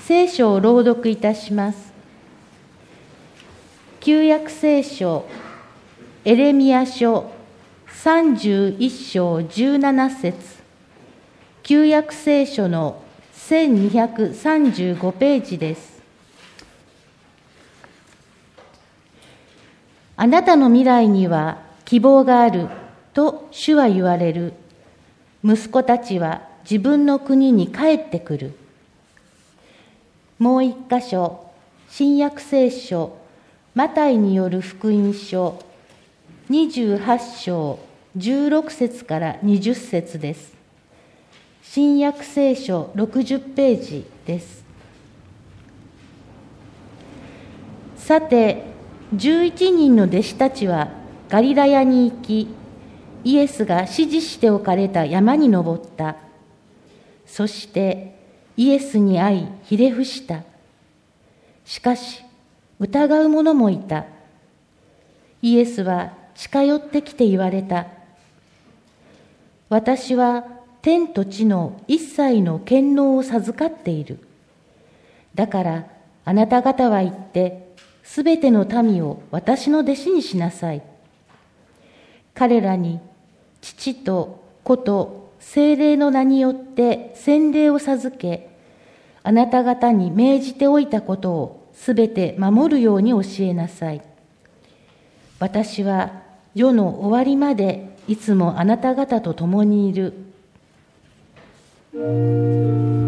聖書を朗読いたします。旧約聖書エレミヤ書31章17節、旧約聖書の1235ページです。あなたの未来には希望があると主は言われる。息子たちは自分の国に帰ってくる。もう一箇所、新約聖書マタイによる福音書28章16節から20節です。新約聖書60ページです。さて、11人の弟子たちはガリラヤに行き、イエスが指示しておかれた山に登った。そしてイエスに会いひれ伏した。しかし疑う者もいた。イエスは近寄ってきて言われた。私は天と地の一切の権能を授かっている。だからあなた方は行ってすべての民を私の弟子にしなさい。彼らに父と子と聖霊の名によって洗礼を授け、あなた方に命じておいたことをすべて守るように教えなさい。私は世の終わりまでいつもあなた方と共にいる。